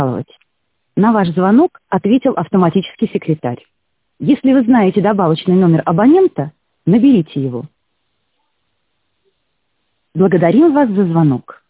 пожаловать. На ваш звонок ответил автоматический секретарь. Если вы знаете добавочный номер абонента, наберите его. Благодарим вас за звонок.